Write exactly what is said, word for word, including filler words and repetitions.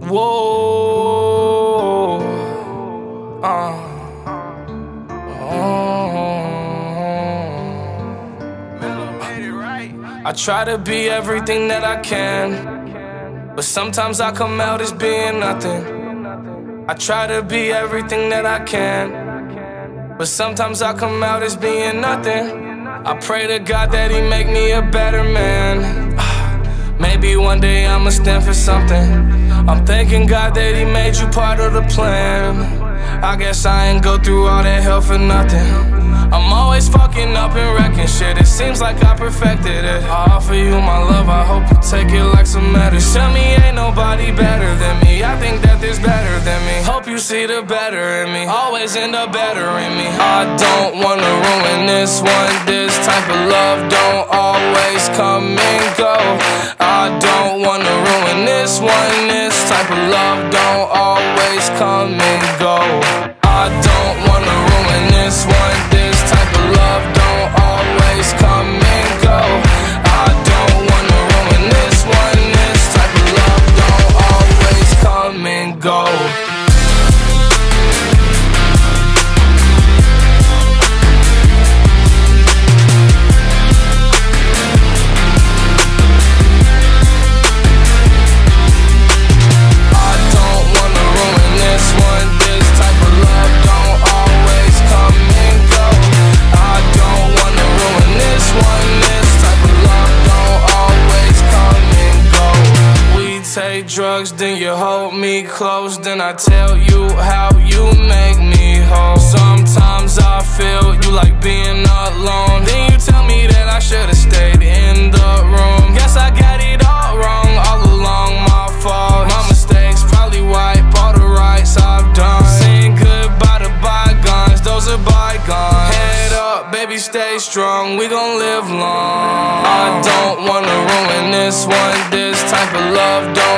Whoa. Uh. I try to be everything that I can, but sometimes I come out as being nothing. I try to be everything that I can, but sometimes I come out as being nothing. I pray to God that He make me a better man. Maybe one day I'ma stand for something. I'm thanking God that He made you part of the plan. I guess I ain't go through all that hell for nothing. I'm always fucking up and wrecking shit. It seems like I perfected it. I offer you my love, I hope you take it like some medicine. Tell me ain't nobody better than me. I think that there's better than me. Hope you see the better in me. Always end up better in me. I don't wanna ruin this one. This type of love don't always come and go. I don't wanna ruin this one. This type of love don't always come and go. I don't wanna ruin this one. This type of love don't always come and go. I don't wanna ruin this one. This type of love don't always come and go. Take drugs, then you hold me close. Then I tell you how you make me whole. Sometimes I feel you like being alone. Then you tell me that I should've stayed in the room. Guess I got it all wrong, all along my fault. My mistakes probably wipe all the rights I've done. Saying goodbye to bygones, those are bygones. Head up, baby, stay strong, we gon' live long. I don't wanna ruin this one. This type of love don't